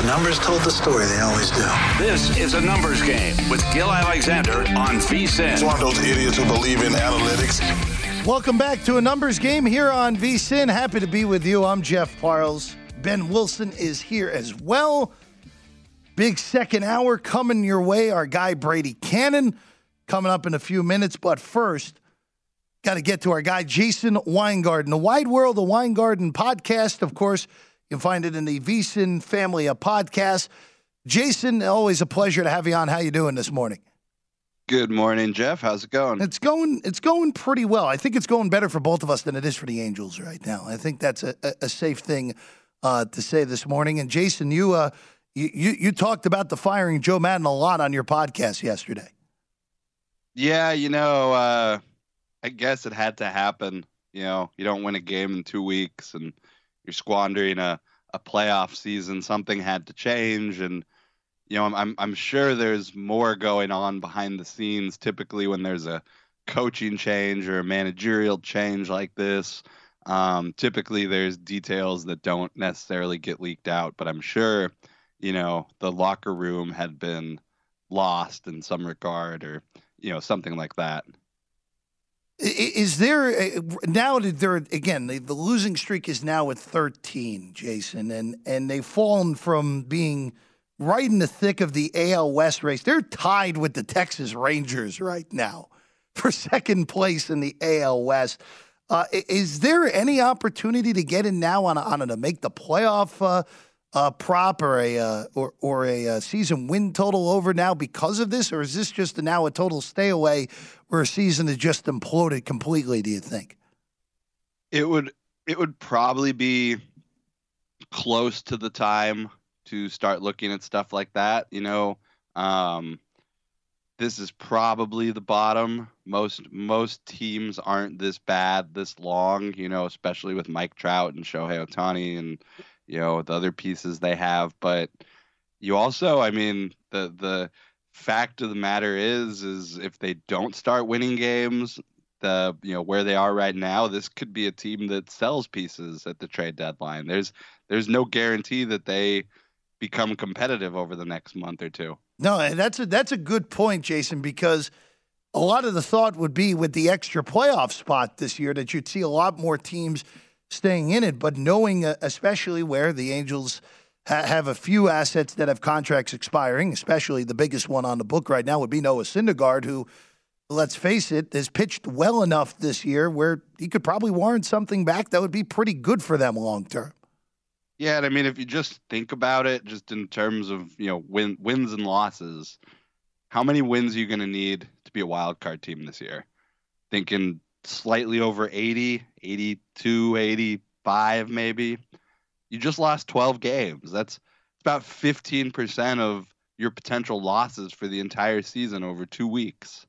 The numbers told the story. They always do. This is a numbers game with Gil Alexander on VSiN. It's one of those idiots who believe in analytics. Welcome back to a numbers game here on VSiN. Happy to be with you. I'm Jeff Parles. Ben Wilson is here as well. Big second hour coming your way. Our guy Brady Cannon coming up in a few minutes. But first, got to get to our guy Jason Weingarten. The Wide World of Weingarten podcast, of course, you can find it in the VSiN family of podcasts. Jason, always a pleasure to have you on. How you doing this morning? Good morning, Jeff. How's it going? It's going pretty well. I think it's going better for both of us than it is for the Angels right now. I think that's a safe thing to say this morning. And Jason, you talked about the firing Joe Madden a lot on your podcast yesterday. Yeah, I guess it had to happen. You don't win a game in 2 weeks and you're squandering a playoff season. Something had to change, and I'm sure there's more going on behind the scenes. Typically, when there's a coaching change or a managerial change like this, typically there's details that don't necessarily get leaked out. But I'm sure, the locker room had been lost in some regard, or something like that. Is there now that the losing streak is now at 13, Jason, and they've fallen from being right in the thick of the AL West race. They're tied with the Texas Rangers right now for second place in the AL West. Is there any opportunity to get in now on a make the playoff prop or a season win total over now because of this, or is this just now a total stay away where a season has just imploded completely? Do you think it would probably be close to the time to start looking at stuff like that? This is probably the bottom. Most teams aren't this bad this long, especially with Mike Trout and Shohei Ohtani and the other pieces they have. But you also, the fact of the matter is if they don't start winning games, where they are right now, this could be a team that sells pieces at the trade deadline. There's no guarantee that they become competitive over the next month or two. No, and that's a good point, Jason, because a lot of the thought would be with the extra playoff spot this year that you'd see a lot more teams staying in it, but knowing especially where the Angels have a few assets that have contracts expiring, especially the biggest one on the book right now would be Noah Syndergaard, who, let's face it, has pitched well enough this year where he could probably warrant something back that would be pretty good for them long term. Yeah, and if you just think about it, just in terms of wins and losses, how many wins are you going to need to be a wild card team this year? Thinking slightly over 80, 82, 85 maybe. You just lost 12 games. That's about 15% of your potential losses for the entire season over 2 weeks.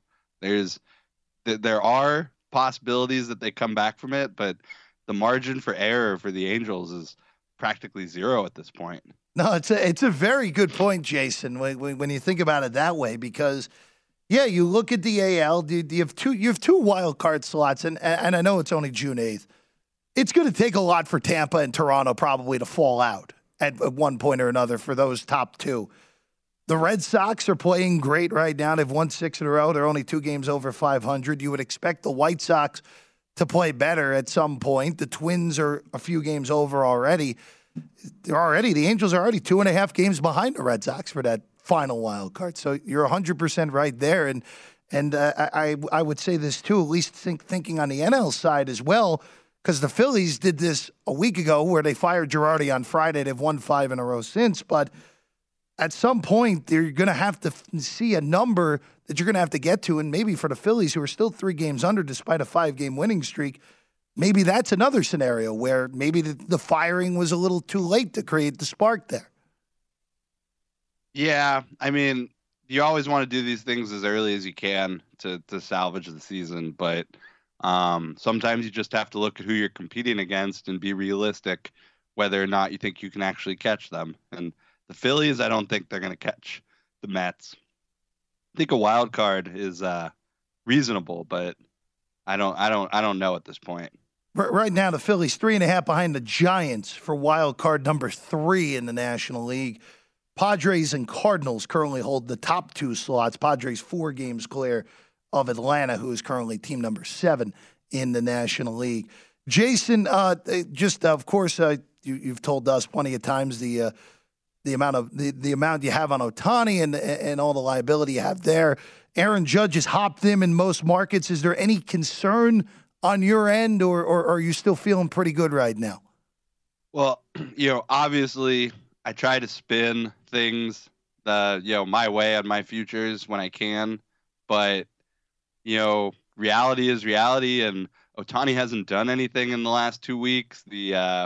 There are possibilities that they come back from it, but the margin for error for the Angels is practically zero at this point. No, it's a very good point, Jason, when you think about it that way, because yeah, you look at the AL, you have two wild card slots, and I know it's only June 8th. It's going to take a lot for Tampa and Toronto probably to fall out at one point or another for those top two. The Red Sox are playing great right now. They've won 6 in a row. They're only 2 games over 500. You would expect the White Sox to play better at some point. The Twins are a few games over already. The Angels are already 2.5 games behind the Red Sox for that final wild card. So you're 100% right there. And I would say this too, at least thinking on the NL side as well, because the Phillies did this a week ago where they fired Girardi on Friday. They've won 5 in a row since. But at some point, you're going to have to see a number that you're going to have to get to. And maybe for the Phillies, who are still 3 games under despite a 5-game winning streak, maybe that's another scenario where maybe the firing was a little too late to create the spark there. Yeah, you always want to do these things as early as you can to salvage the season, but sometimes you just have to look at who you're competing against and be realistic whether or not you think you can actually catch them. And the Phillies, I don't think they're going to catch the Mets. I think a wild card is reasonable, but I don't know at this point. Right now, the Phillies 3.5 behind the Giants for wild card number 3 in the National League. Padres and Cardinals currently hold the top 2 slots. Padres 4 games clear of Atlanta, who is currently team number 7 in the National League. Jason, of course, you've told us plenty of times the amount you have on Ohtani and all the liability you have there. Aaron Judge has hopped them in most markets. Is there any concern on your end, or are you still feeling pretty good right now? Well, obviously I try to spin things my way on my futures when I can, but reality is reality, and Ohtani hasn't done anything in the last 2 weeks. The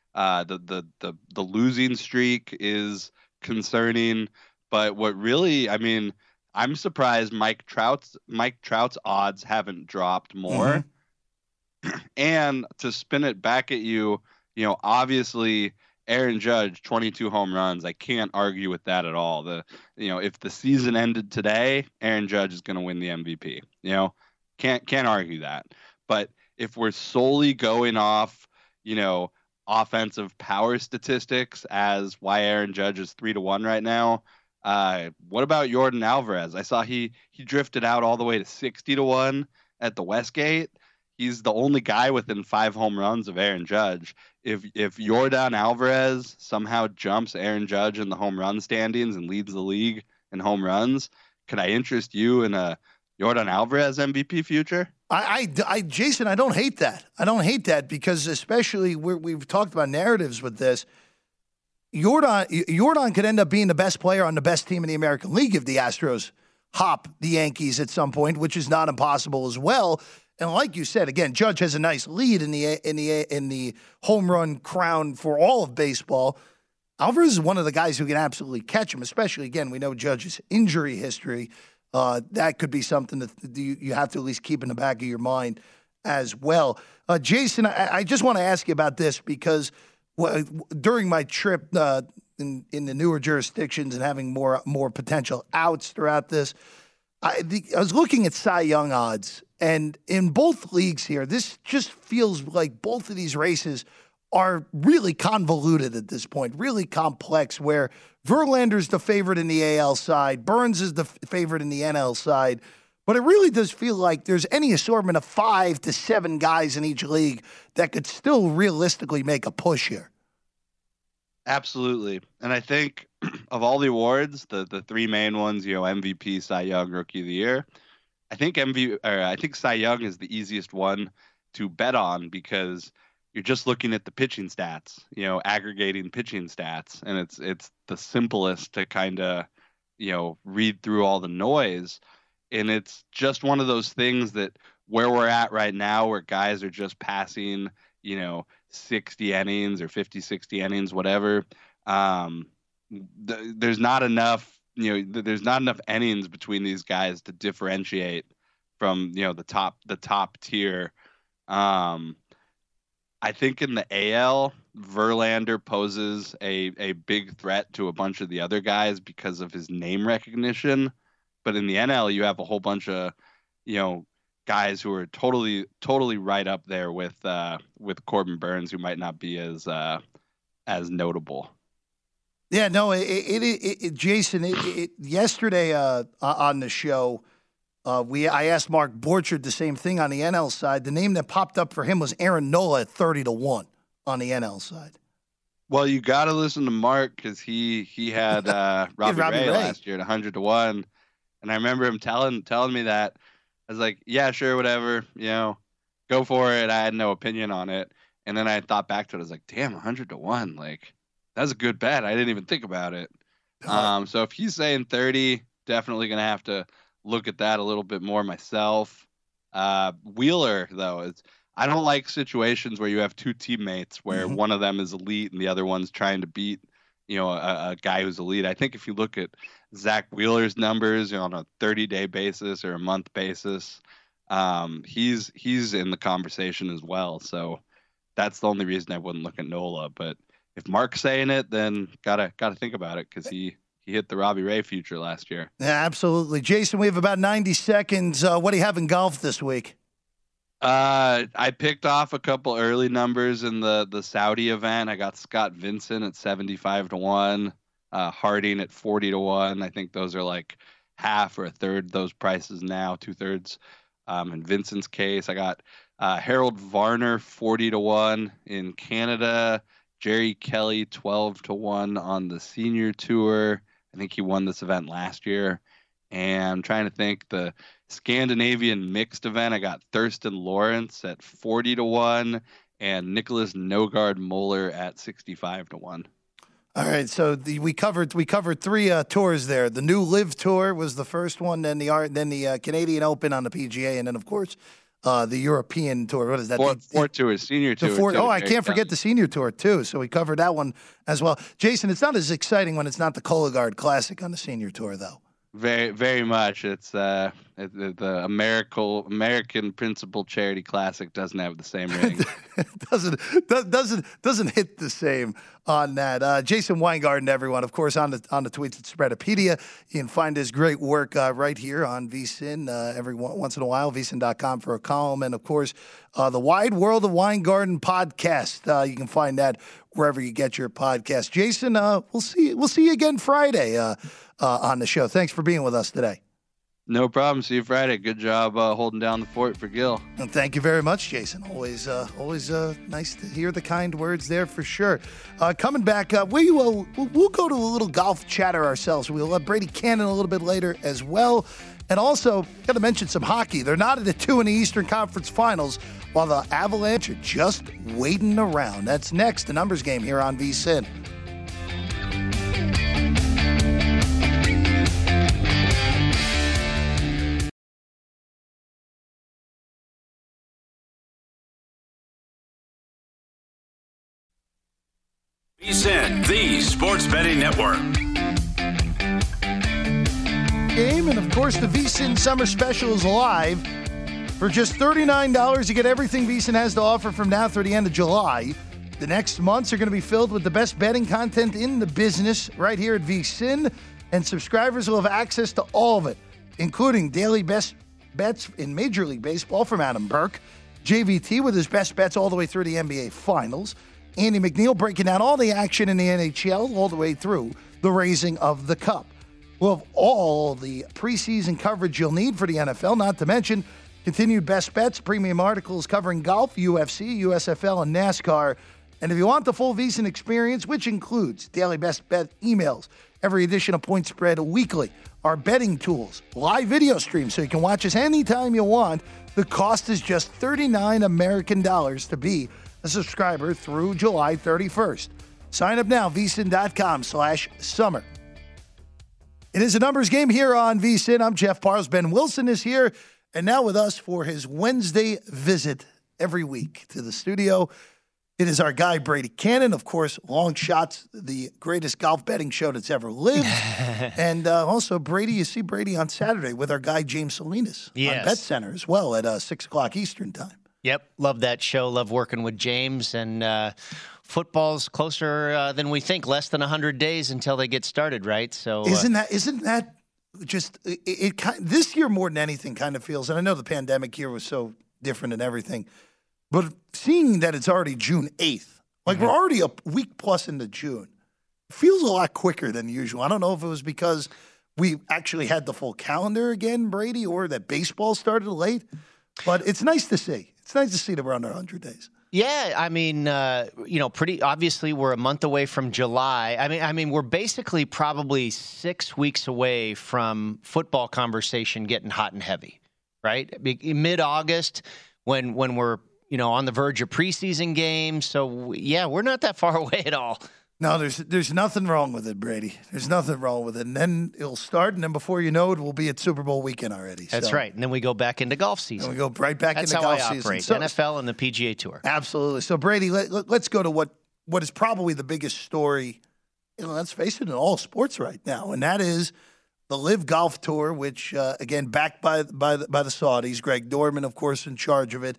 losing streak is concerning, but what really, I'm surprised Mike Trout's odds haven't dropped more. Mm-hmm. And to spin it back at you, obviously Aaron Judge, 22 home runs. I can't argue with that at all. If the season ended today, Aaron Judge is going to win the MVP. Can't argue that. But if we're solely going off, offensive power statistics as why Aaron Judge is 3-1 right now, what about Yordan Alvarez? I saw he drifted out all the way to 60-1 at the Westgate. He's the only guy within 5 home runs of Aaron Judge. If Yordan Alvarez somehow jumps Aaron Judge in the home run standings and leads the league in home runs, could I interest you in a Yordan Alvarez MVP future? Jason, I don't hate that. I don't hate that because especially we've talked about narratives with this. Yordan could end up being the best player on the best team in the American League if the Astros hop the Yankees at some point, which is not impossible as well. And like you said, again, Judge has a nice lead in the home run crown for all of baseball. Alvarez is one of the guys who can absolutely catch him, especially, again, we know Judge's injury history. That could be something that you have to at least keep in the back of your mind as well. Jason, I just want to ask you about this because during my trip in the newer jurisdictions and having more potential outs throughout this, I was looking at Cy Young odds, and in both leagues here, this just feels like both of these races are really convoluted at this point, really complex, where Verlander's the favorite in the AL side, Burns is the favorite in the NL side, but it really does feel like there's any assortment of 5 to 7 guys in each league that could still realistically make a push here. Absolutely. And I think of all the awards, the 3 main ones, MVP, Cy Young, Rookie of the Year, I think Cy Young is the easiest one to bet on because you're just looking at the pitching stats, aggregating pitching stats, and it's the simplest to kind of, read through all the noise. And it's just one of those things that where we're at right now, where guys are just passing, 60 innings or 50, 60 innings, whatever. There's not enough, there's not enough innings between these guys to differentiate from, the top tier. I think in the AL, Verlander poses a big threat to a bunch of the other guys because of his name recognition. But in the NL, you have a whole bunch of, guys who are totally right up there with Corbin Burns, who might not be as notable. Yeah, no, Jason, yesterday on the show, I asked Mark Borchard the same thing on the NL side. The name that popped up for him was Aaron Nola at 30-1 on the NL side. Well, you got to listen to Mark because he had Robbie Ray last year at 100-1, and I remember him telling me that. I was like, yeah, sure, whatever, go for it. I had no opinion on it, and then I thought back to it. I was like, damn, 100-1, like that's a good bet. I didn't even think about it. So if he's saying 30, definitely gonna have to look at that a little bit more myself. Wheeler, though, I don't like situations where you have 2 teammates where one of them is elite and the other one's trying to beat, a guy who's elite. I think if you look at Zach Wheeler's numbers on a 30-day basis or a month basis, he's in the conversation as well. So that's the only reason I wouldn't look at Nola. But if Mark's saying it, then gotta think about it because he hit the Robbie Ray future last year. Yeah, absolutely. Jason, we have about 90 seconds. What do you have in golf this week? I picked off a couple early numbers in the Saudi event. I got Scott Vincent at 75-1. Harding at 40-1. I think those are like half or a third those prices now, 2/3. In Vincent's case, I got Harold Varner 40-1 in Canada. Jerry Kelly 12-1 on the senior tour. I think he won this event last year. And I'm trying to think, the Scandinavian mixed event, I got Thurston Lawrence at 40-1 and Nicholas Nogard Moeller at 65-1. All right, so we covered three tours there. The new Live Tour was the first one, then the Canadian Open on the PGA, and then of course the European Tour. What is that? Four tours, senior tour. I can't forget the senior tour too. So we covered that one as well. Jason, it's not as exciting when it's not the Cologuard Classic on the senior tour, though. Very, very much. It's the American Principal Charity Classic doesn't have the same ring. doesn't hit the same on that. Jason Weingarten, everyone, of course, on the tweets at Spreadopedia. You can find his great work right here on VSiN every once in a while. VSiN.com for a column, and of course, the Wide World of Weingarten podcast. You can find that wherever you get your podcast. Jason, we'll see you again Friday on the show. Thanks for being with us today. No problem. See you Friday. Good job holding down the fort for Gil. And thank you very much, Jason. Always nice to hear the kind words there for sure. Coming back, we'll go to a little golf chatter ourselves. We'll let Brady Cannon a little bit later as well. And also, got to mention some hockey. They're not at the 2 in the Eastern Conference Finals, while the Avalanche are just waiting around. That's next, the numbers game here on VSiN. VSiN, the Sports Betting Network. Game, and of course the VSiN Summer Special is live. For just $39, you get everything VSiN has to offer from now through the end of July. The next months are going to be filled with the best betting content in the business right here at VSiN, and subscribers will have access to all of it, including daily best bets in Major League Baseball from Adam Burke, JVT with his best bets all the way through the NBA Finals, Andy McNeil breaking down all the action in the NHL all the way through the raising of the cup. We'll have all the preseason coverage you'll need for the NFL, not to mention continued best bets, premium articles covering golf, UFC, USFL, and NASCAR. And if you want the full VSiN experience, which includes daily best bet emails, every edition of Point Spread weekly, our betting tools, live video streams so you can watch us anytime you want, the cost is just $39 American dollars to be a subscriber through July 31st. Sign up now, vsin.com/summer. It is a numbers game here on VSiN. I'm Jeff Parles. Ben Wilson is here, and now with us for his Wednesday visit every week to the studio. It is our guy, Brady Cannon. Of course, Long Shots, the greatest golf betting show that's ever lived. And also, Brady, you see Brady on Saturday with our guy, James Salinas, on Bet Center as well at 6 o'clock Eastern time. Yep, love that show. Love working with James. And football's closer than we think. Less than 100 days until they get started, right? So isn't that just it this year more than anything kind of feels, and I know the pandemic year was so different and everything, but seeing that it's already June 8th, like we're already a week plus into June, feels a lot quicker than usual. I don't know if it was because we actually had the full calendar again, Brady, or that baseball started late, but it's nice to see. It's nice to see that we're under 100 days. Yeah, I mean, pretty obviously we're a month away from July. I mean, we're basically probably 6 weeks away from football conversation getting hot and heavy, right? Mid-August, when we're on the verge of preseason games. So yeah, we're not that far away at all. No, there's nothing wrong with it, Brady. There's nothing wrong with it. And then it'll start, and then before you know it, we'll be at Super Bowl weekend already. That's right. And then we go back into golf season. And we go right back into golf season. That's how I operate, NFL and the PGA Tour. Absolutely. So, Brady, let's go to what is probably the biggest story, let's face it, in all sports right now, and that is the Live Golf Tour, which, again, backed by the Saudis. Greg Dorman, of course, in charge of it.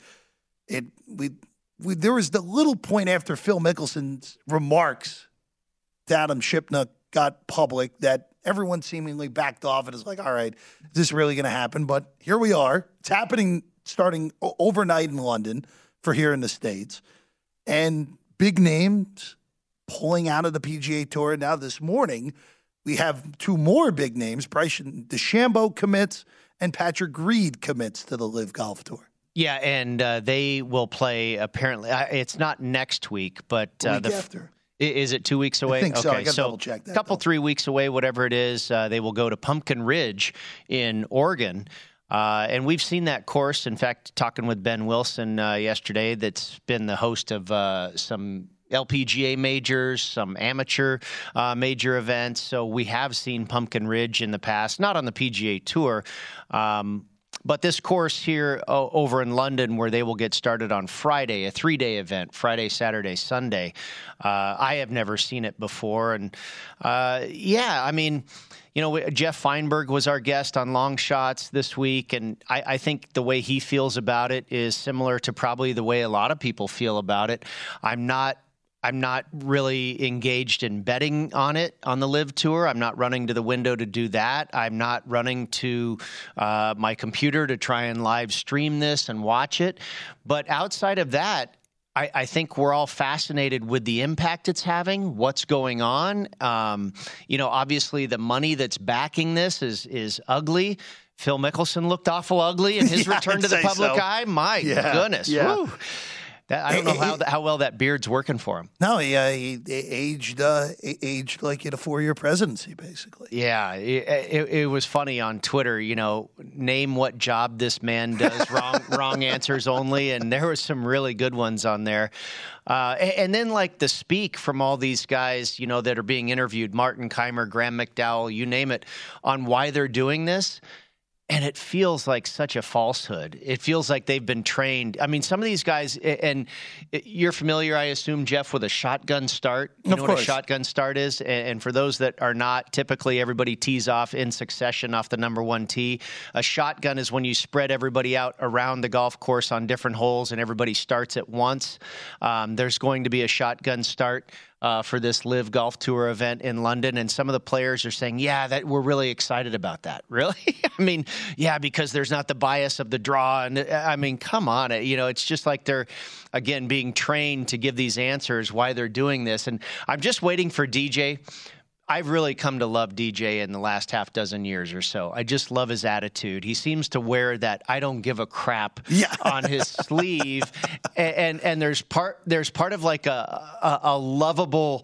There was the little point after Phil Mickelson's remarks to Adam Shipnuck got public that everyone seemingly backed off and is like, all right, is this really going to happen? But here we are. It's happening starting overnight in London for here in the States. And big names pulling out of the PGA Tour. Now this morning, we have two more big names. Bryson DeChambeau commits and Patrick Reed commits to the LIV Golf Tour. Yeah, and they will play apparently. It's not next week, but the week after. Is it 2 weeks away? I think so. Okay, I got to double check that. A couple, 3 weeks away, whatever it is, they will go to Pumpkin Ridge in Oregon. And we've seen that course. In fact, talking with Ben Wilson yesterday, that's been the host of some LPGA majors, some amateur major events. So we have seen Pumpkin Ridge in the past, not on the PGA Tour. But this course here over in London, where they will get started on Friday, a 3-day event, Friday, Saturday, Sunday. I have never seen it before. And, I mean, Jeff Feinberg was our guest on Long Shots this week, and I think the way he feels about it is similar to probably the way a lot of people feel about it. I'm not really engaged in betting on it on the LIV Tour. I'm not running to the window to do that. I'm not running to my computer to try and live stream this and watch it. But outside of that, I think we're all fascinated with the impact it's having, what's going on. Obviously the money that's backing this is ugly. Phil Mickelson looked awful ugly in his return to the public eye. My goodness. Yeah. Woo. I don't know how well that beard's working for him. No, he aged like in a 4-year presidency, basically. Yeah, it was funny on Twitter. Name what job this man does. Wrong answers only, and there were some really good ones on there. And then like the speak from all these guys, that are being interviewed, Martin Keimer, Graham McDowell, you name it, on why they're doing this. And it feels like such a falsehood. It feels like they've been trained. I mean, some of these guys, and you're familiar, I assume, Jeff, with a shotgun start. You know what a shotgun start is? And for those that are not, typically everybody tees off in succession off the number one tee. A shotgun is when you spread everybody out around the golf course on different holes and everybody starts at once. There's going to be a shotgun start for this LIV Golf Tour event in London, and some of the players are saying, that we're really excited about that. Really? I mean, because there's not the bias of the draw, and I mean, come on, it's just like they're, again, being trained to give these answers why they're doing this, and I'm just waiting for DJ. I've really come to love DJ in the last half dozen years or so. I just love his attitude. He seems to wear that I don't give a crap on his sleeve. And there's part of like a lovable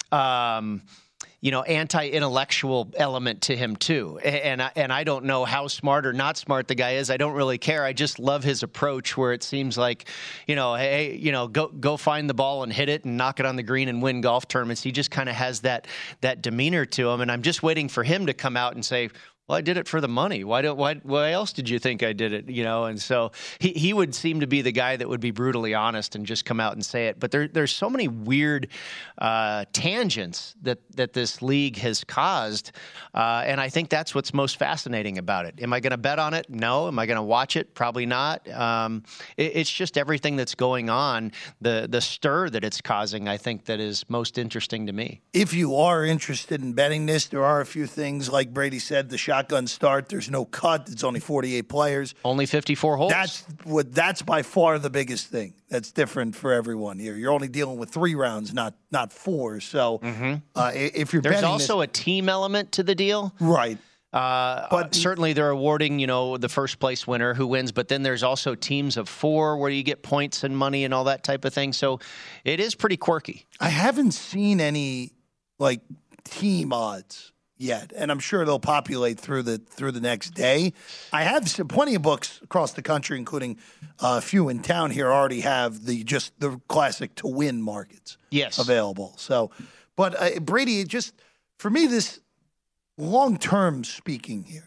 anti-intellectual element to him too. And I don't know how smart or not smart the guy is. I don't really care. I just love his approach where it seems like, go find the ball and hit it and knock it on the green and win golf tournaments. He just kind of has that demeanor to him. And I'm just waiting for him to come out and say, well, I did it for the money. Why else did you think I did it? And so he would seem to be the guy that would be brutally honest and just come out and say it. But there's so many weird tangents that this league has caused, and I think that's what's most fascinating about it. Am I going to bet on it? No. Am I going to watch it? Probably not. It's just everything that's going on, the stir that it's causing, I think, that is most interesting to me. If you are interested in betting this, there are a few things, like Brady said, the shotgun start. There's no cut. It's only 48 players. Only 54 holes. That's by far the biggest thing. That's different for everyone here. You're only dealing with 3 rounds, not 4. So if you're there's betting also a team element to the deal, right? But certainly they're awarding, the first place winner who wins. But then there's also teams of 4 where you get points and money and all that type of thing. So it is pretty quirky. I haven't seen any team odds yet, and I'm sure they'll populate through the next day. I have plenty of books across the country, including a few in town here, already have the classic to win markets available. So, but Brady, for me, this long term speaking here,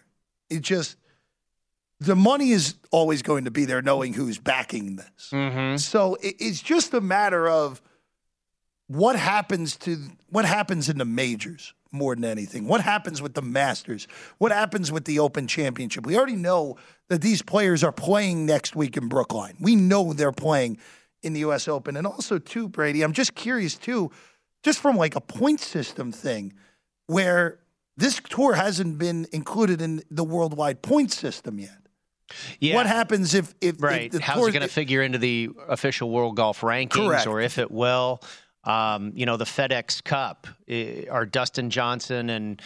the money is always going to be there, knowing who's backing this. Mm-hmm. So it's just a matter of what happens in the majors. More than anything, what happens with the Masters? What happens with the Open Championship? We already know that these players are playing next week in Brookline. We know they're playing in the U.S. Open. And also, too, Brady, I'm just curious, too, just from a point system thing, where this tour hasn't been included in the worldwide point system yet. Yeah. What happens if the how's it going to figure into the official world golf rankings? Correct. Or if it will? The FedEx Cup. Are Dustin Johnson and,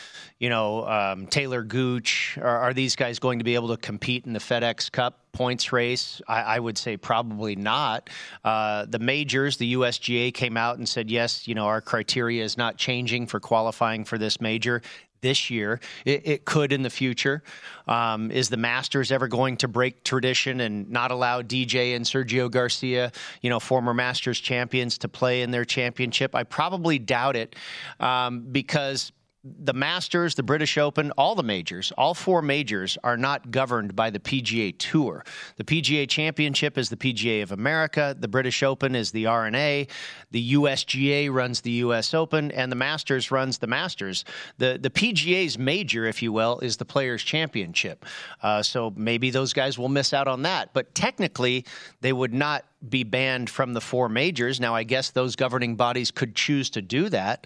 Taylor Gooch, are these guys going to be able to compete in the FedEx Cup points race? I would say probably not. The majors, the USGA came out and said, yes, our criteria is not changing for qualifying for this major this year. It could in the future. Is the Masters ever going to break tradition and not allow DJ and Sergio Garcia, former Masters champions, to play in their championship? I probably doubt it, because the Masters, the British Open, all the majors, all four majors are not governed by the PGA Tour. The PGA Championship is the PGA of America. The British Open is the R&A. The USGA runs the US Open, and the Masters runs the Masters. The PGA's major, if you will, is the Players' Championship. So maybe those guys will miss out on that. But technically, they would not be banned from the four majors. Now, I guess those governing bodies could choose to do that.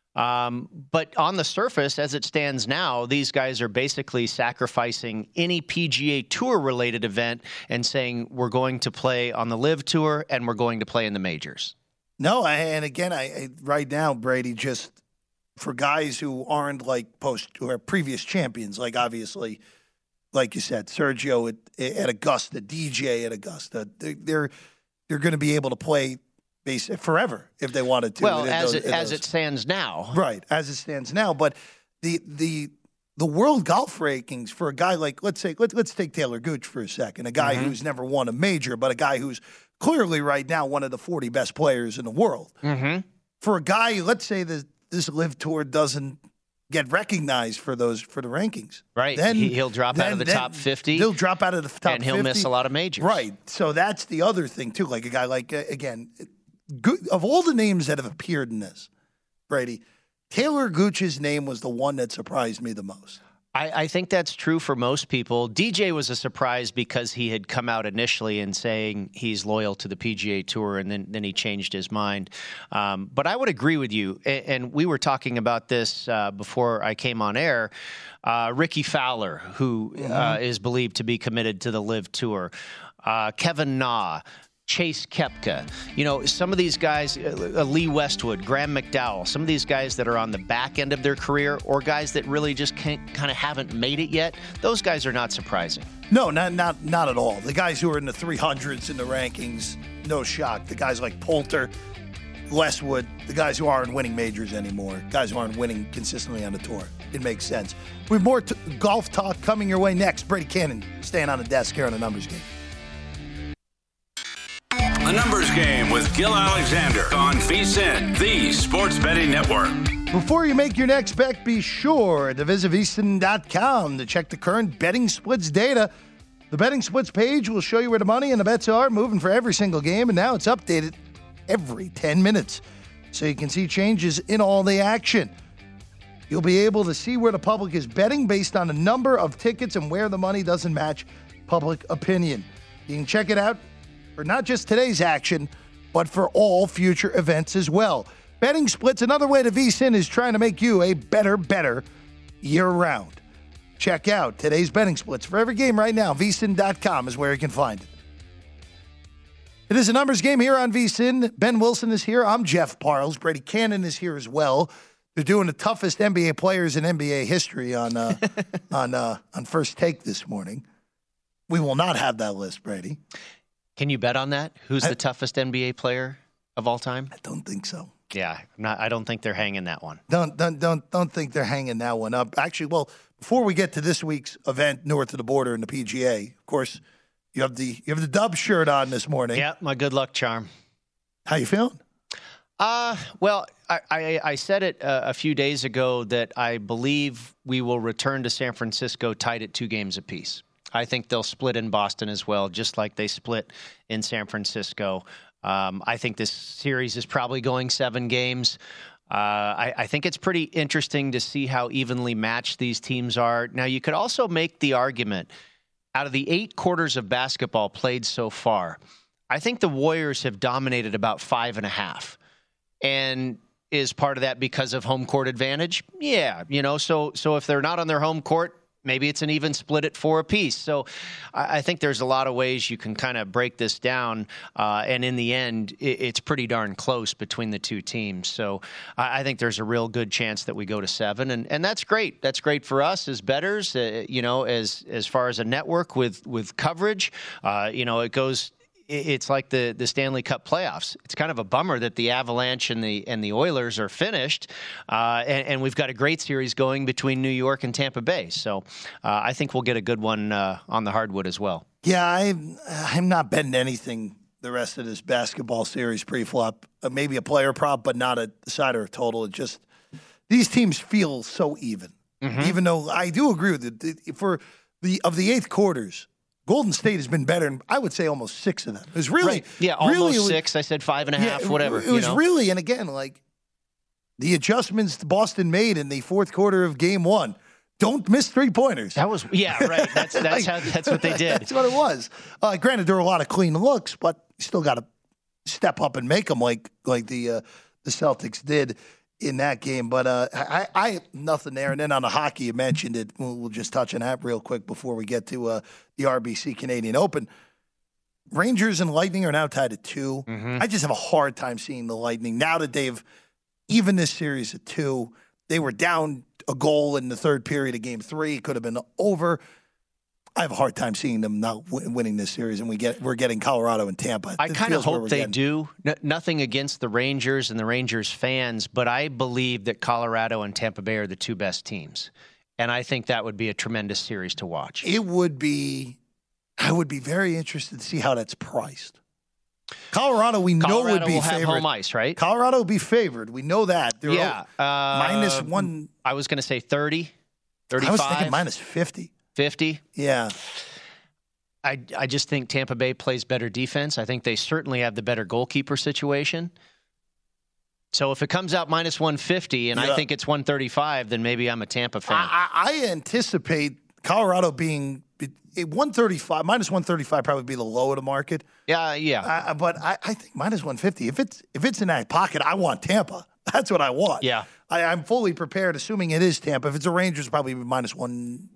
But on the surface, as it stands now, these guys are basically sacrificing any PGA Tour-related event and saying we're going to play on the LIV Tour and we're going to play in the majors. No, and again, I right now, Brady, just for guys who aren't like who are previous champions, like obviously, like you said, Sergio at Augusta, DJ at Augusta, they're going to be able to play forever if they wanted to. Well, as it stands now. Right, as it stands now. But the world golf rankings for a guy like, let's take Taylor Gooch for a second, a guy who's never won a major, but a guy who's clearly right now one of the 40 best players in the world. Mm-hmm. For a guy, let's say this LIV Tour doesn't get recognized for the rankings. Right. Then he'll drop out of the top 50. He'll drop out of the top 50. And he'll miss a lot of majors. Right. So that's the other thing, too. Like a guy like, again, of all the names that have appeared in this, Brady, Taylor Gooch's name was the one that surprised me the most. I think that's true for most people. DJ was a surprise because he had come out initially and saying he's loyal to the PGA Tour, and then he changed his mind. But I would agree with you, and we were talking about this before I came on air. Ricky Fowler, who is believed to be committed to the LIV Tour. Kevin Na. Chase Koepka, some of these guys, Lee Westwood, Graham McDowell, some of these guys that are on the back end of their career or guys that really just kind of haven't made it yet, those guys are not surprising. No, not at all. The guys who are in the 300s in the rankings, no shock. The guys like Poulter, Westwood, the guys who aren't winning majors anymore, guys who aren't winning consistently on the tour. It makes sense. We have more golf talk coming your way next. Brady Cannon staying on the desk here on The Numbers Game. The Numbers Game with Gil Alexander on VSiN, the Sports Betting Network. Before you make your next bet, be sure to visit VSiN.com to check the current betting splits data. The betting splits page will show you where the money and the bets are moving for every single game, and now it's updated every 10 minutes, so you can see changes in all the action. You'll be able to see where the public is betting based on the number of tickets and where the money doesn't match public opinion. You can check it out for not just today's action, but for all future events as well. Betting splits, another way to VSiN is trying to make you a better year-round. Check out today's betting splits for every game right now. VSiN.com is where you can find it. It is a Numbers Game here on VSiN. Ben Wilson is here. I'm Jeff Parles. Brady Cannon is here as well. They're doing the toughest NBA players in NBA history on First Take this morning. We will not have that list, Brady. Can you bet on that? Who's the toughest NBA player of all time? I don't think so. Yeah, I don't think they're hanging that one. Don't think they're hanging that one up. Actually, well, before we get to this week's event north of the border in the PGA, of course, you have the Dub shirt on this morning. Yeah, my good luck charm. How you feeling? Well, I said it a few days ago that I believe we will return to San Francisco tied at 2 games apiece. I think they'll split in Boston as well, just like they split in San Francisco. I think this series is probably going 7 games. I think it's pretty interesting to see how evenly matched these teams are. Now, you could also make the argument, out of the 8 quarters of basketball played so far, I think the Warriors have dominated about 5.5. And is part of that because of home court advantage? Yeah. So if they're not on their home court, Maybe it's an even split at 4 apiece. So I think there's a lot of ways you can kind of break this down. And in the end, it's pretty darn close between the two teams. So I think there's a real good chance that we go to 7. And that's great. That's great for us as bettors, as far as a network with coverage. It goes. It's like the Stanley Cup playoffs. It's kind of a bummer that the Avalanche and the Oilers are finished, and we've got a great series going between New York and Tampa Bay. So I think we'll get a good one on the hardwood as well. Yeah, I'm not betting anything the rest of this basketball series pre-flop. Maybe a player prop, but not a decider of total. It just these teams feel so even. Mm-hmm. Even though I do agree with it, for the 8 quarters. Golden State has been better in, I would say, almost 6 of them. It was really, right. Yeah, almost really, 6. I said 5.5, whatever. It was really, and again, like the adjustments Boston made in the fourth quarter of Game 1. Don't miss 3-pointers. That was, yeah, right. That's what they did. That's what it was. Granted, there were a lot of clean looks, but you still got to step up and make them like the Celtics did in that game. But I nothing there. And then on the hockey, you mentioned it. We'll just touch on that real quick before we get to the RBC Canadian Open. Rangers and Lightning are now tied at 2. Mm-hmm. I just have a hard time seeing the Lightning now that they've even this series at 2. They were down a goal in the third period of Game 3. It could have been over. I have a hard time seeing them not winning this series, and we're getting Colorado and Tampa. I kind of hope they do. Nothing against the Rangers and the Rangers fans, but I believe that Colorado and Tampa Bay are the 2 best teams, and I think that would be a tremendous series to watch. It would be. I would be very interested to see how that's priced. Colorado, we know would be will favored. Have home ice, right? Colorado will be favored. We know that. They're -1. I was going to say 30, 35. I was thinking -50. 50? Yeah. I just think Tampa Bay plays better defense. I think they certainly have the better goalkeeper situation. So if it comes out -150 and I think it's 135, then maybe I'm a Tampa fan. I anticipate Colorado being -135 probably be the low of the market. Yeah. But I think -150. If it's in that pocket, I want Tampa. That's what I want. Yeah. I'm fully prepared, assuming it is Tampa. If it's a Rangers, probably -180.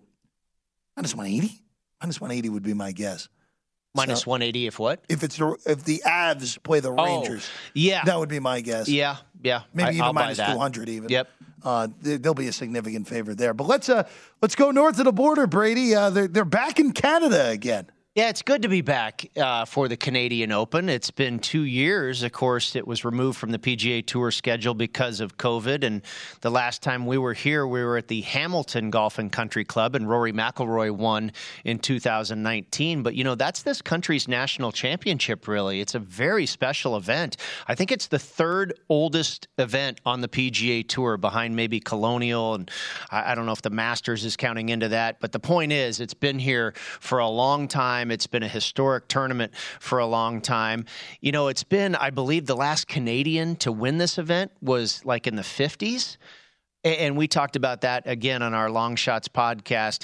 -180 would be my guess. -180 if what? If the Avs play the Rangers, that would be my guess. Yeah. Maybe even -200 even. Yep. There'll be a significant favor there. But let's go north of the border, Brady. They're back in Canada again. Yeah, it's good to be back for the Canadian Open. It's been 2 years. Of course, it was removed from the PGA Tour schedule because of COVID. And the last time we were here, we were at the Hamilton Golf and Country Club, and Rory McIlroy won in 2019. But, that's this country's national championship, really. It's a very special event. I think it's the 3rd oldest event on the PGA Tour behind maybe Colonial. And I don't know if the Masters is counting into that. But the point is, it's been here for a long time. It's been a historic tournament for a long time. It's been, I believe, the last Canadian to win this event was like in the 50s. And we talked about that again on our Long Shots podcast.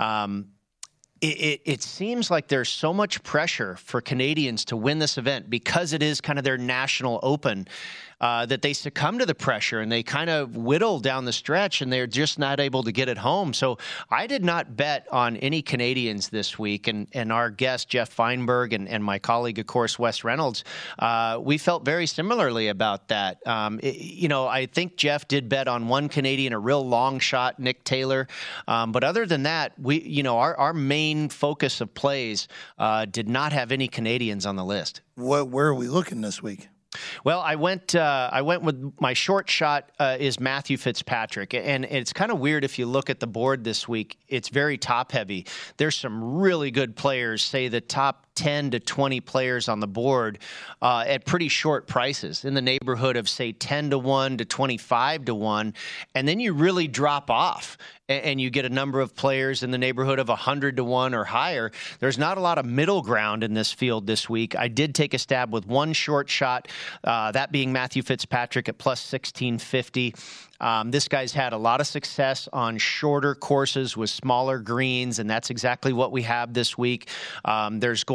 It seems like there's so much pressure for Canadians to win this event because it is kind of their national open. That they succumb to the pressure and they kind of whittle down the stretch and they're just not able to get it home. So I did not bet on any Canadians this week. And our guest, Jeff Feinberg, and my colleague, of course, Wes Reynolds, we felt very similarly about that. I think Jeff did bet on one Canadian, a real long shot, Nick Taylor. But other than that, our main focus of plays did not have any Canadians on the list. Where are we looking this week? Well, I went with my short shot is Matthew Fitzpatrick, and it's kind of weird if you look at the board this week. It's very top heavy. There's some really good players, say the top 10 to 20 players on the board at pretty short prices in the neighborhood of, say, 10 to 1 to 25 to 1. And then you really drop off and you get a number of players in the neighborhood of 100 to 1 or higher. There's not a lot of middle ground in this field this week. I did take a stab with one short shot, that being Matthew Fitzpatrick at plus 1650. This guy's had a lot of success on shorter courses with smaller greens, and that's exactly what we have this week. There's going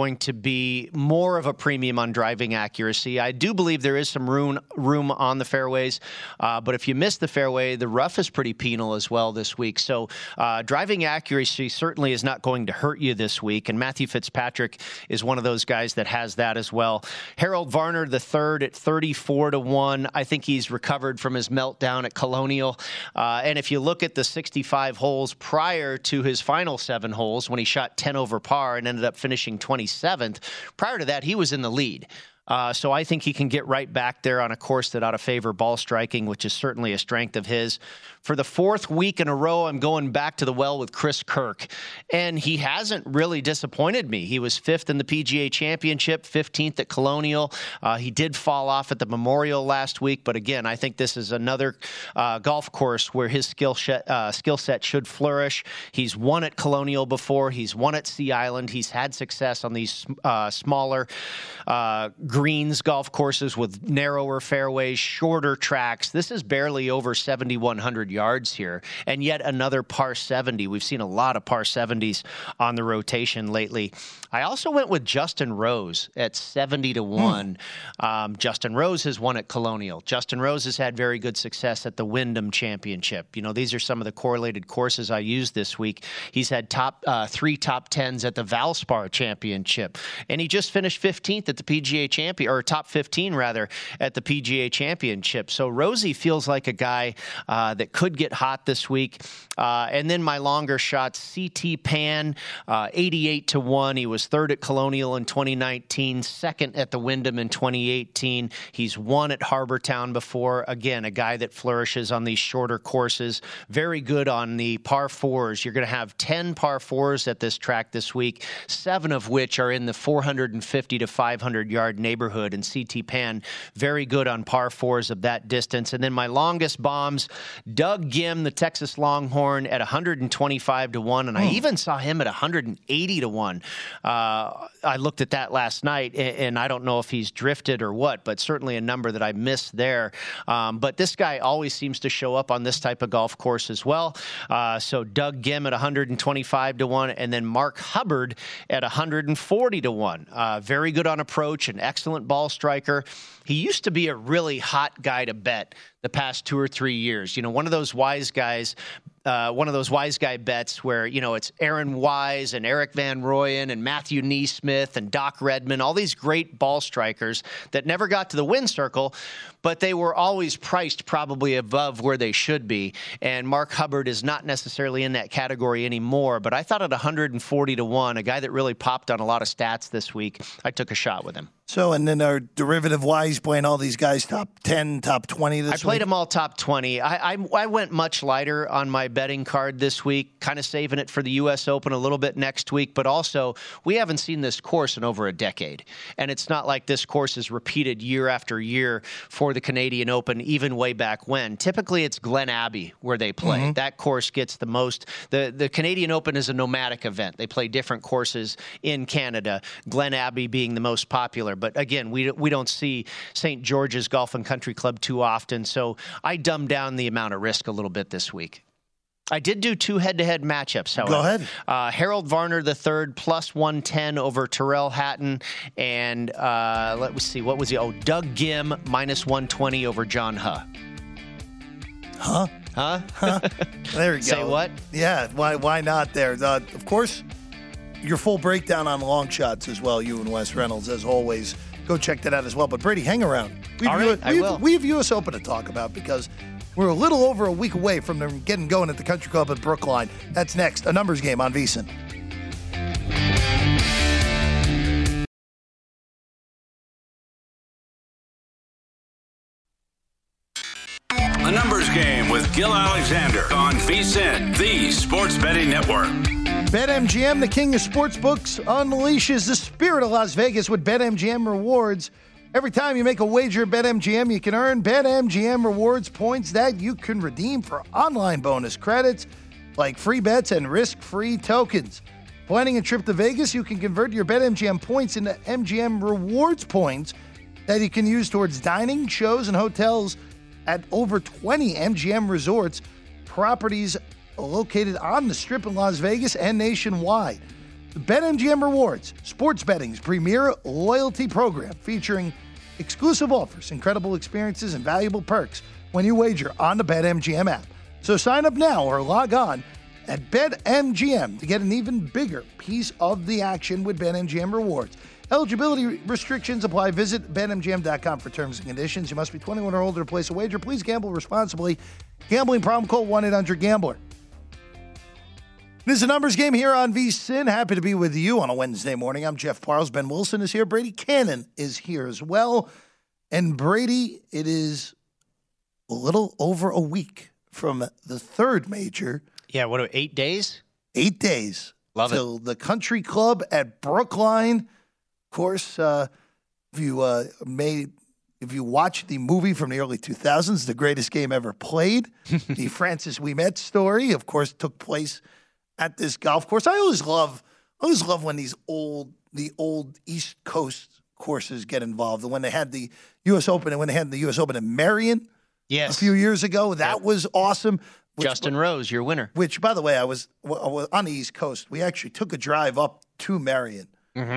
going to be more of a premium on driving accuracy. I do believe there is some room on the fairways, but if you miss the fairway, the rough is pretty penal as well this week. So driving accuracy certainly is not going to hurt you this week, and Matthew Fitzpatrick is one of those guys that has that as well. Harold Varner III at 34-1. I think he's recovered from his meltdown at Colonial. And if you look at the 65 holes prior to his final 7 holes, when he shot 10 over par and ended up finishing 27th, prior to that, he was in the lead. So I think he can get right back there on a course that ought to favor ball striking, which is certainly a strength of his. For the 4th week in a row, I'm going back to the well with Chris Kirk. And he hasn't really disappointed me. He was 5th in the PGA Championship, 15th at Colonial. He did fall off at the Memorial last week. But again, I think this is another golf course where his skill set should flourish. He's won at Colonial before. He's won at Sea Island. He's had success on these smaller greens golf courses with narrower fairways, shorter tracks. This is barely over 7,100 yards here, and yet another par 70. We've seen a lot of par 70s on the rotation lately. I also went with Justin Rose at 70-1. Justin Rose has won at Colonial. Justin Rose has had very good success at the Wyndham Championship. You know, these are some of the correlated courses I used this week. He's had 3 top 10s at the Valspar Championship, and he just finished 15th at the PGA Champion, or top 15 rather, at the PGA Championship. So Rosie feels like a guy that could get hot this week. And then my longer shots, CT Pan, 88-1. He was 3rd at Colonial in 2019, 2nd at the Wyndham in 2018. He's won at Harbor Town before. Again, a guy that flourishes on these shorter courses. Very good on the par 4s. You're going to have 10 par 4s at this track this week, 7 of which are in the 450 to 500 yard neighborhood. And CT Pan, very good on par 4s of that distance. And then my longest bombs, Doug Gim, the Texas Longhorn, at 125-1, and I even saw him at 180-1. I looked at that last night, and I don't know if he's drifted or what, but certainly a number that I missed there. But this guy always seems to show up on this type of golf course as well. So Doug Gim at 125-1, and then Mark Hubbard at 140-1. Very good on approach, an excellent ball striker. He used to be a really hot guy to bet the past 2 or 3 years. You know, one of those wise guy bets where, you know, it's Aaron Wise and Eric Van Rooyen and Matthew Neesmith and Doc Redman, all these great ball strikers that never got to the win circle, but they were always priced probably above where they should be. And Mark Hubbard is not necessarily in that category anymore, but I thought at 140-1, a guy that really popped on a lot of stats this week, I took a shot with him. So, and then our derivative-wise, playing all these guys top 10, top 20 this week? I played them all top 20. I went much lighter on my betting card this week, kind of saving it for the U.S. Open a little bit next week. But also, we haven't seen this course in over a decade. And it's not like this course is repeated year after year for the Canadian Open, even way back when. Typically, it's Glen Abbey where they play. Mm-hmm. That course gets the most. The Canadian Open is a nomadic event. They play different courses in Canada, Glen Abbey being the most popular. But again, we don't see St. George's Golf and Country Club too often, so I dumbed down the amount of risk a little bit this week. I did do 2 head-to-head matchups, however. Go ahead. Harold Varner III plus 110 over Tyrrell Hatton, and let's see, what was he? Oh, Doug Gim minus 120 over John Huh. Huh? There we go. Say what? Yeah, why not there? Of course, your full breakdown on long shots as well, you and Wes Reynolds, as always. Go check that out as well. But Brady, hang around. We have U.S. Open to talk about because we're a little over a week away from them getting going at the Country Club at Brookline. That's next, a numbers game on VSiN. A numbers game with Gil Alexander on VSiN, the Sports Betting Network. BetMGM, the king of sportsbooks, unleashes the spirit of Las Vegas with BetMGM rewards. Every time you make a wager at BetMGM, you can earn BetMGM rewards points that you can redeem for online bonus credits like free bets and risk-free tokens. Planning a trip to Vegas, you can convert your BetMGM points into MGM rewards points that you can use towards dining, shows, and hotels at over 20 MGM resorts, properties located on the Strip in Las Vegas and nationwide. BetMGM Rewards, sports betting's premier loyalty program featuring exclusive offers, incredible experiences, and valuable perks when you wager on the BetMGM app. So sign up now or log on at BetMGM to get an even bigger piece of the action with BetMGM Rewards. Eligibility restrictions apply. Visit BetMGM.com for terms and conditions. You must be 21 or older to place a wager. Please gamble responsibly. Gambling problem? Call 1-800-GAMBLER. This is a numbers game here on VSiN. Happy to be with you on a Wednesday morning. I'm Jeff Parles. Ben Wilson is here. Brady Cannon is here as well. And Brady, it is a little over a week from the third major. Yeah, what, 8 days? 8 days. Love till it. The Country Club at Brookline. Of course, if you watch the movie from the early 2000s, The Greatest Game Ever Played, the Francis Ouimet story, of course, took place at this golf course. I always love when the old East Coast courses get involved. When they had the U.S. Open and when they had the U.S. Open in Marion a few years ago, that was awesome. Justin Rose, your winner. Which, by the way, I was on the East Coast. We actually took a drive up to Marion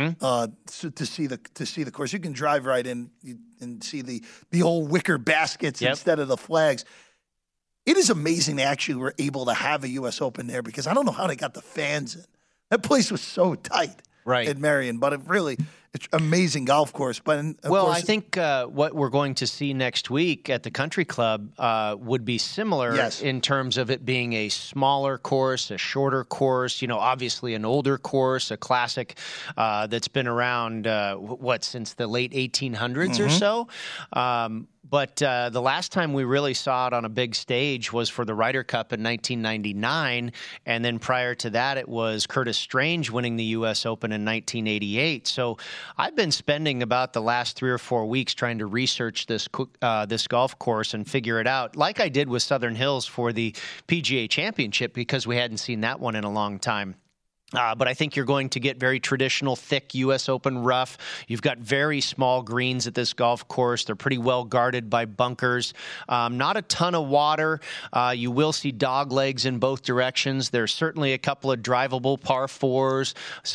to see the course. You can drive right in and see the old wicker baskets instead of the flags. It is amazing they actually were able to have a U.S. Open there because I don't know how they got the fans in. That place was so tight at Marion, but it's amazing golf course. But I think what we're going to see next week at the Country Club would be similar in terms of it being a smaller course, a shorter course, obviously an older course, a classic that's been around, since the late 1800s or so. But the last time we really saw it on a big stage was for the Ryder Cup in 1999. And then prior to that, it was Curtis Strange winning the U.S. Open in 1988. So I've been spending about the last 3 or 4 weeks trying to research this golf course and figure it out, like I did with Southern Hills for the PGA Championship, because we hadn't seen that one in a long time. But I think you're going to get very traditional, thick U.S. Open rough. You've got very small greens at this golf course. They're pretty well guarded by bunkers. Not a ton of water. You will see dog legs in both directions. There's certainly a couple of drivable par fours,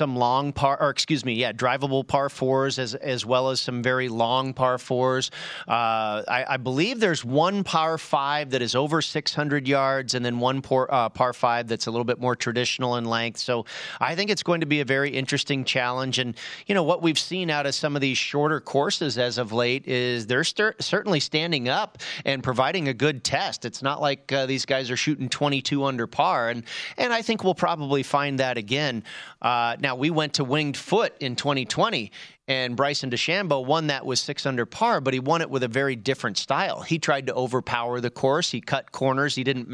drivable par fours as well as some very long par fours. I believe there's one par five that is over 600 yards and then one par five that's a little bit more traditional in length. So I think it's going to be a very interesting challenge. And, what we've seen out of some of these shorter courses as of late is they're certainly standing up and providing a good test. It's not like these guys are shooting 22 under par. And I think we'll probably find that again. Now, we went to Winged Foot in 2020. And Bryson DeChambeau won that with 6 under par, but he won it with a very different style. He tried to overpower the course. He cut corners. He didn't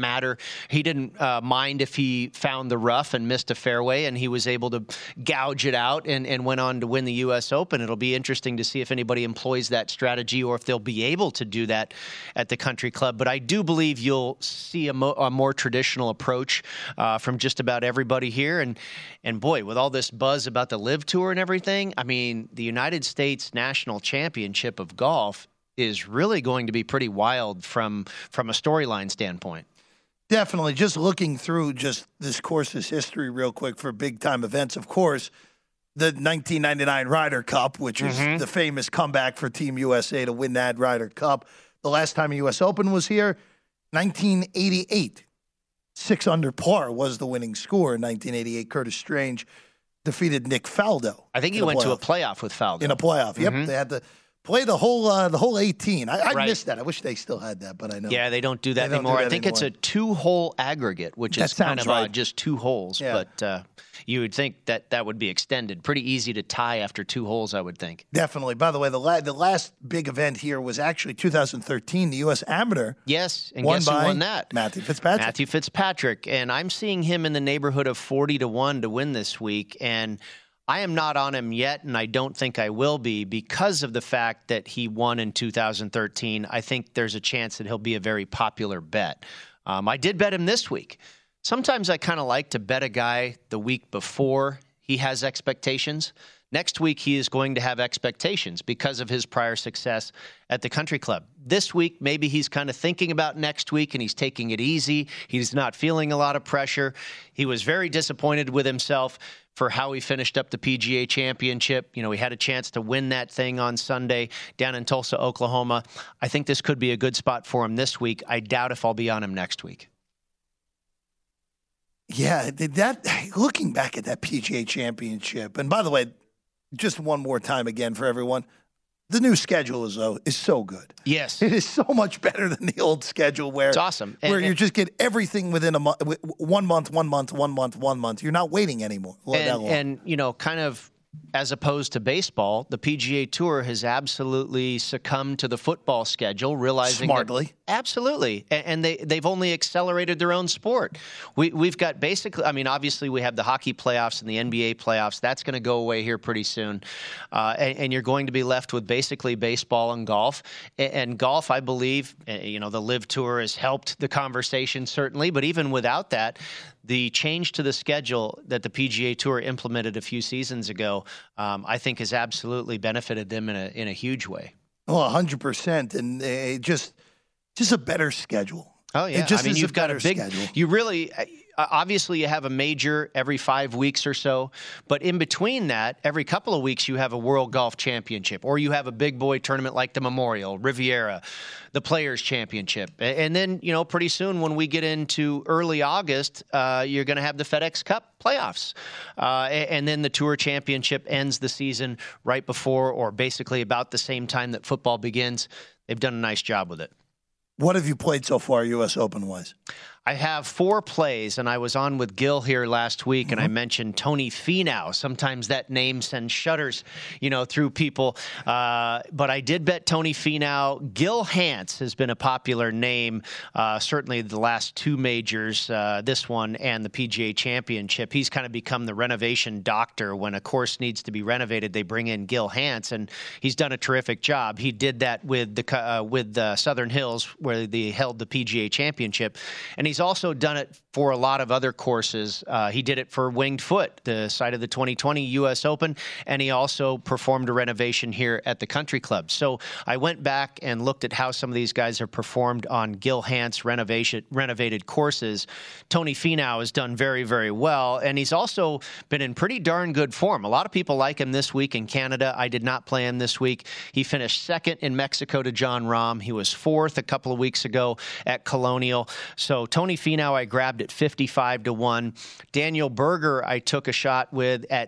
mind if he found the rough and missed a fairway, and he was able to gouge it out and went on to win the U.S. Open. It'll be interesting to see if anybody employs that strategy or if they'll be able to do that at the Country Club. But I do believe you'll see a more traditional approach from just about everybody here. And boy, with all this buzz about the LIV Tour and everything, I mean, the United States National Championship of Golf is really going to be pretty wild from a storyline standpoint. Definitely. Just looking through just this course's history real quick for big-time events, of course, the 1999 Ryder Cup, which is the famous comeback for Team USA to win that Ryder Cup. The last time a U.S. Open was here, 1988. 6 under par was the winning score in 1988. Curtis Strange defeated Nick Faldo. I think he went to a playoff with Faldo. In a playoff, yep. They had to play the whole 18. I missed that. I wish they still had that, but I know. Yeah, they don't do that anymore. I think it's a 2-hole aggregate, which is kind of odd, just 2 holes. Yeah. But you would think that would be extended. Pretty easy to tie after 2 holes, I would think. Definitely. By the way, the last big event here was actually 2013, the U.S. Amateur. Yes, and guess who won that? Matthew Fitzpatrick. Matthew Fitzpatrick. And I'm seeing him in the neighborhood of 40-1 to win this week. And I am not on him yet, and I don't think I will be because of the fact that he won in 2013. I think there's a chance that he'll be a very popular bet. I did bet him this week. Sometimes I kind of like to bet a guy the week before he has expectations. Next week, he is going to have expectations because of his prior success at the country club. This week, maybe he's kind of thinking about next week and he's taking it easy. He's not feeling a lot of pressure. He was very disappointed with himself for how he finished up the PGA Championship. You know, he had a chance to win that thing on Sunday down in Tulsa, Oklahoma. I think this could be a good spot for him this week. I doubt if I'll be on him next week. Yeah, looking back at that PGA Championship, and by the way, just one more time again for everyone, the new schedule is so good. Yes. It is so much better than the old schedule where it's awesome. Where you just get everything within a month, 1 month, 1 month, 1 month, 1 month. You're not waiting anymore. And you know, kind of as opposed to baseball, the PGA Tour has absolutely succumbed to the football schedule, realizing smartly. Absolutely. And they've only accelerated their own sport. We've got basically, I mean, obviously we have the hockey playoffs and the NBA playoffs. That's going to go away here pretty soon. And you're going to be left with basically baseball and golf. And golf, I believe, you know, the LIV Tour has helped the conversation certainly. But even without that, the change to the schedule that the PGA Tour implemented a few seasons ago, I think has absolutely benefited them in a huge way. Oh, 100%. And just a better schedule. Oh, yeah. It just you've got a big schedule. You really obviously you have a major every 5 weeks or so, but in between that, every couple of weeks you have a World Golf Championship, or you have a big boy tournament like the Memorial, Riviera, the Players Championship. And then, you know, pretty soon when we get into early August, you're going to have the FedEx Cup playoffs. And then the Tour Championship ends the season right before or basically about the same time that football begins. They've done a nice job with it. What have you played so far, U.S. Open-wise? I have 4 plays, and I was on with Gil here last week, and I mentioned Tony Finau. Sometimes that name sends shudders, you know, through people. But I did bet Tony Finau. Gil Hanse has been a popular name, certainly the last 2 majors, this one and the PGA Championship. He's kind of become the renovation doctor. When a course needs to be renovated, they bring in Gil Hanse, and he's done a terrific job. He did that with the Southern Hills, where they held the PGA Championship, and he's also done it for a lot of other courses. He did it for Winged Foot, the site of the 2020 U.S. Open, and he also performed a renovation here at the Country Club. So I went back and looked at how some of these guys have performed on Gil Hanse renovated courses. Tony Finau has done very, very well, and he's also been in pretty darn good form. A lot of people like him this week in Canada. I did not play him this week. He finished second in Mexico to Jon Rahm. He was fourth a couple of weeks ago at Colonial. So Tony Finau I grabbed at 55-1. Daniel Berger I took a shot with at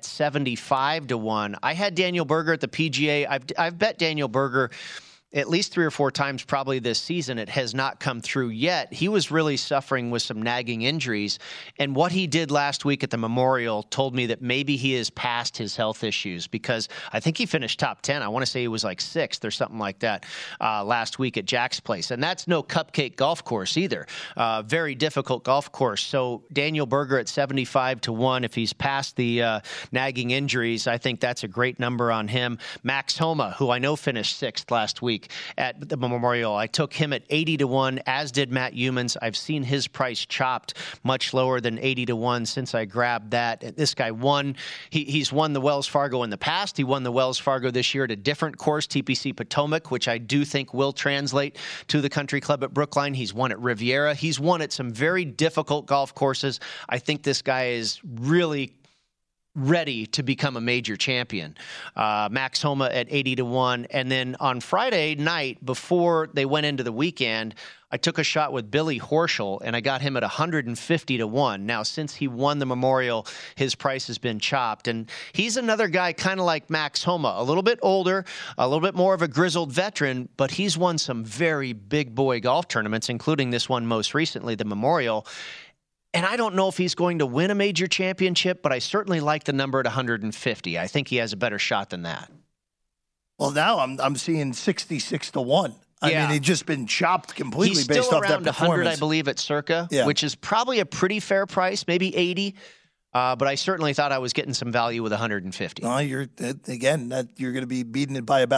75-1. I had Daniel Berger at the PGA. I've bet Daniel Berger at least 3 or 4 times probably this season. It has not come through yet. He was really suffering with some nagging injuries. And what he did last week at the Memorial told me that maybe he is past his health issues, because I think he finished top 10. I want to say he was like 6th or something like that last week at Jack's Place. And that's no cupcake golf course either. Very difficult golf course. So Daniel Berger at 75-1. If he's past the nagging injuries, I think that's a great number on him. Max Homa, who I know finished 6th last week at the Memorial, I took him at 80-1, as did Matt Youmans. I've seen his price chopped much lower than 80-1 since I grabbed that. This guy won. He's won the Wells Fargo in the past. He won the Wells Fargo this year at a different course, TPC Potomac, which I do think will translate to the Country Club at Brookline. He's won at Riviera. He's won at some very difficult golf courses. I think this guy is really ready to become a major champion. Max Homa at 80-1. And then on Friday night, before they went into the weekend, I took a shot with Billy Horschel, and I got him at 150-1. Now, since he won the Memorial, his price has been chopped. And he's another guy kind of like Max Homa, a little bit older, a little bit more of a grizzled veteran, but he's won some very big boy golf tournaments, including this one most recently, the Memorial. And I don't know if he's going to win a major championship, but I certainly like the number at 150. I think he has a better shot than that. Well, now I'm seeing 66-1. I mean, he's just been chopped completely based off that performance. He's still around 100, I believe, at Circa, which is probably a pretty fair price, maybe 80. But I certainly thought I was getting some value with 150. You're going to be beating it by about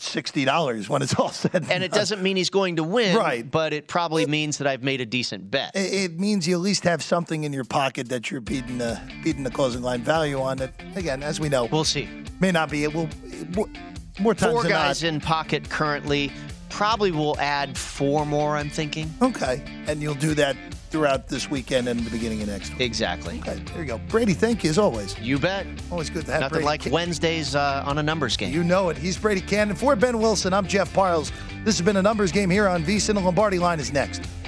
$60 when it's all said and And it doesn't mean he's going to win, Right. but it probably means that I've made a decent bet. It means you at least have something in your pocket that you're beating the closing line value on. That, again, as we know, We'll see. may not be. It will more times 4 than guys not. in pocket currently. Probably will add 4 more, I'm thinking. Okay, and you'll do that throughout this weekend and the beginning of next week. Exactly. Okay, there you go. Brady, thank you as always. You bet. Always good to have Nothing Brady. like Wednesdays on a numbers game. You know it. He's Brady Cannon. For Ben Wilson, I'm Jeff Parles. This has been a numbers game here on VSiN. The Lombardi Line is next.